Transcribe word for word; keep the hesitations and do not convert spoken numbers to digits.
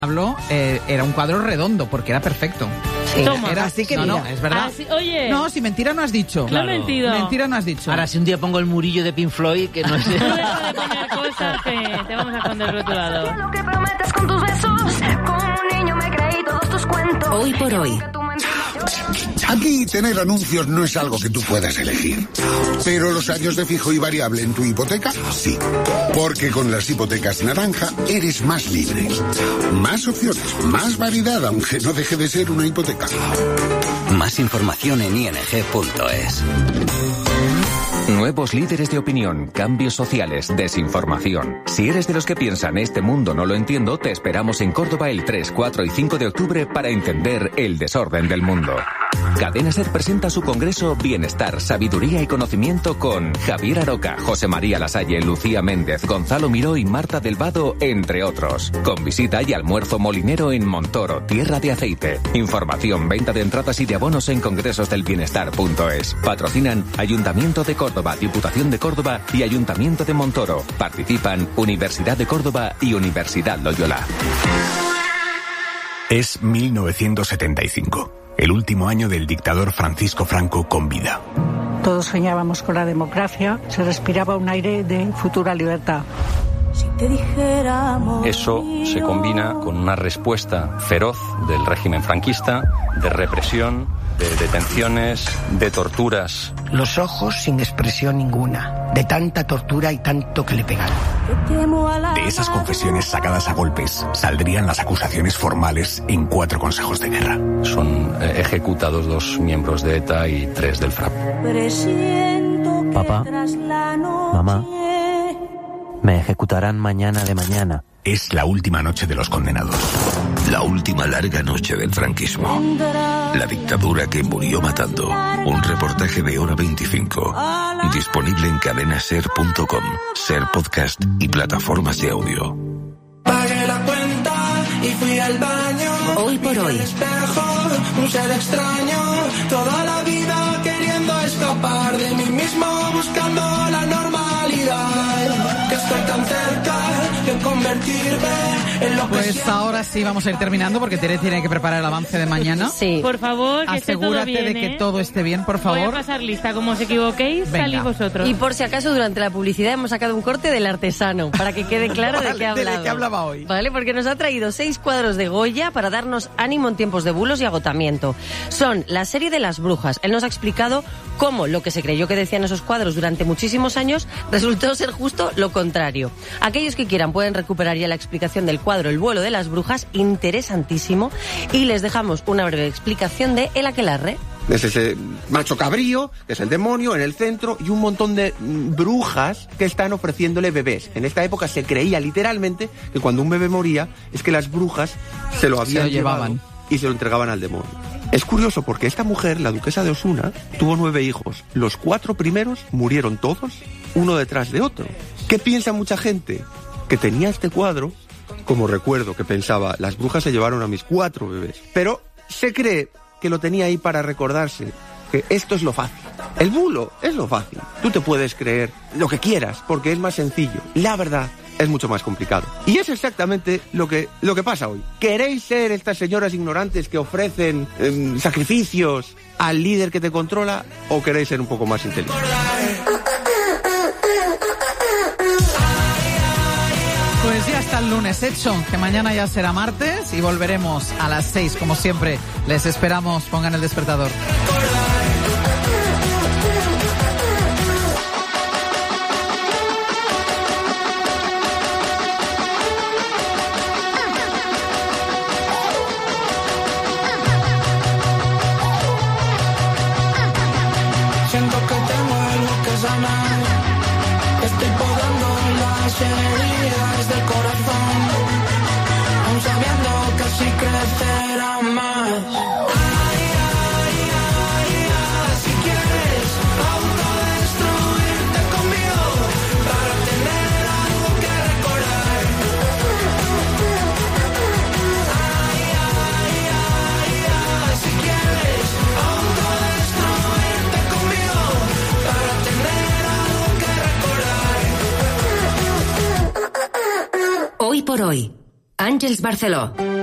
Pablo eh, era un cuadro redondo porque era perfecto. Sí. Toma. Era así que no, no, es verdad. Así, oye. No, si mentira no has dicho. Claro. No he mentido. Mentira no has dicho. Ahora, si un día pongo el murillo de Pink Floyd, que no es... No deja de poner cosas que te vamos a esconder rotulado. Lo que prometes con tus besos, como un niño me creí todos tus cuentos. Hoy por hoy. Aquí tener anuncios no es algo que tú puedas elegir. Pero los años de fijo y variable en tu hipoteca, sí. Porque con las hipotecas naranja eres más libre. Más opciones, más variedad, aunque no deje de ser una hipoteca. Más información en i n g punto es. Nuevos líderes de opinión, cambios sociales, desinformación. Si eres de los que piensan este mundo no lo entiendo, te esperamos en Córdoba el tres, cuatro y cinco de octubre para entender el desorden del mundo. Cadena Ser presenta su congreso Bienestar, Sabiduría y Conocimiento con Javier Aroca, José María Lasalle, Lucía Méndez, Gonzalo Miró y Marta del Vado, entre otros. Con visita y almuerzo molinero en Montoro, Tierra de Aceite. Información, venta de entradas y de abonos en congresosdelbienestar punto es. Patrocinan Ayuntamiento de Córdoba, Diputación de Córdoba y Ayuntamiento de Montoro. Participan Universidad de Córdoba y Universidad Loyola. Es mil novecientos setenta y cinco, el último año del dictador Francisco Franco con vida. Todos soñábamos con la democracia, se respiraba un aire de futura libertad. Si te dijéramos... Eso se combina con una respuesta feroz del régimen franquista, de represión, de detenciones, de torturas. Los ojos sin expresión ninguna, de tanta tortura y tanto que le pegaron. De esas confesiones sacadas a golpes saldrían las acusaciones formales en cuatro consejos de guerra. Son eh, ejecutados dos miembros de ETA y tres del FRAP. Papá, mamá, me ejecutarán mañana de mañana. Es la última noche de los condenados. La última larga noche del franquismo. La dictadura que murió matando. Un reportaje de Hora veinticinco. Disponible en cadena ser punto com, Ser Podcast y plataformas de audio. Pagué la cuenta y fui al baño. Hoy por hoy. Espejo, un ser extraño. Toda la vida queriendo escapar de mí mismo, buscando la normalidad. Que estoy tan cerca de convertirme en lo que Pues siempre... ahora sí vamos a ir terminando porque Tere tiene que preparar el avance de mañana. Sí. Por favor, que esté todo Asegúrate bien, de que ¿eh? todo esté bien, por favor. Voy a pasar lista, como os equivoquéis, Venga. salid vosotros. Y por si acaso durante la publicidad hemos sacado un corte del artesano, para que quede claro Vale, de qué ha ¿de hablado. qué hablaba hoy? Vale, porque nos ha traído seis cuadros de Goya para darnos ánimo en tiempos de bulos y agotamiento. Son la serie de las brujas. Él nos ha explicado cómo lo que se creyó que decían esos cuadros durante muchísimos años resultó ser justo lo contrario. Aquellos que quieran pueden recuperar ya la explicación del cuadro El vuelo de las brujas, interesantísimo, y les dejamos una breve explicación de El aquelarre. Es ese macho cabrío, que es el demonio, en el centro, y un montón de mm, brujas que están ofreciéndole bebés. En esta época se creía literalmente que cuando un bebé moría es que las brujas se lo habían Se lo llevado llevaban. y se lo entregaban al demonio. Es curioso porque esta mujer, la duquesa de Osuna, tuvo nueve hijos. Los cuatro primeros murieron todos, uno detrás de otro. ¿Qué piensa mucha gente? Que tenía este cuadro como recuerdo, que pensaba, las brujas se llevaron a mis cuatro bebés. Pero se cree que lo tenía ahí para recordarse que esto es lo fácil. El bulo es lo fácil. Tú te puedes creer lo que quieras porque es más sencillo. La verdad es mucho más complicado. Y es exactamente lo que, lo que pasa hoy. ¿Queréis ser estas señoras ignorantes que ofrecen eh, sacrificios al líder que te controla o queréis ser un poco más inteligentes? Pues ya está el lunes hecho, que mañana ya será martes y volveremos a las seis, como siempre. Les esperamos, pongan el despertador. Siento que tengo algo que sanar. Estoy podando las heridas del corazón, aún sabiendo que así crecerá más. Ay, ay, ay, ay, si quieres autodestruirte conmigo para tener algo que recordar. Ay, ay, ay, ay, si quieres autodestruirte conmigo para tener algo que recordar. Hoy por hoy. Àngels Barceló.